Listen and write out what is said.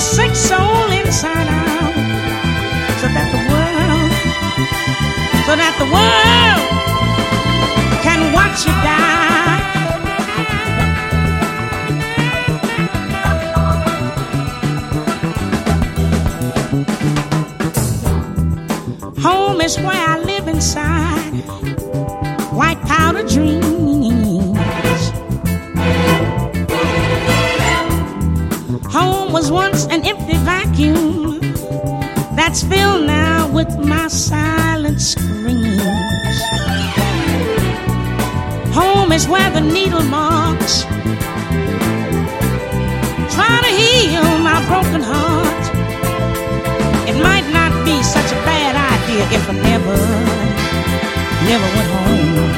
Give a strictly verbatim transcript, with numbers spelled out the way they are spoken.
sick soul inside out, so that the world, so that the world can watch you die. Home is where I live inside white powder dreams. Home was once an empty vacuum that's filled now with my silent screams. Home is where the needle marks try to heal my broken heart. It might not be such a bad idea if I never, never went home.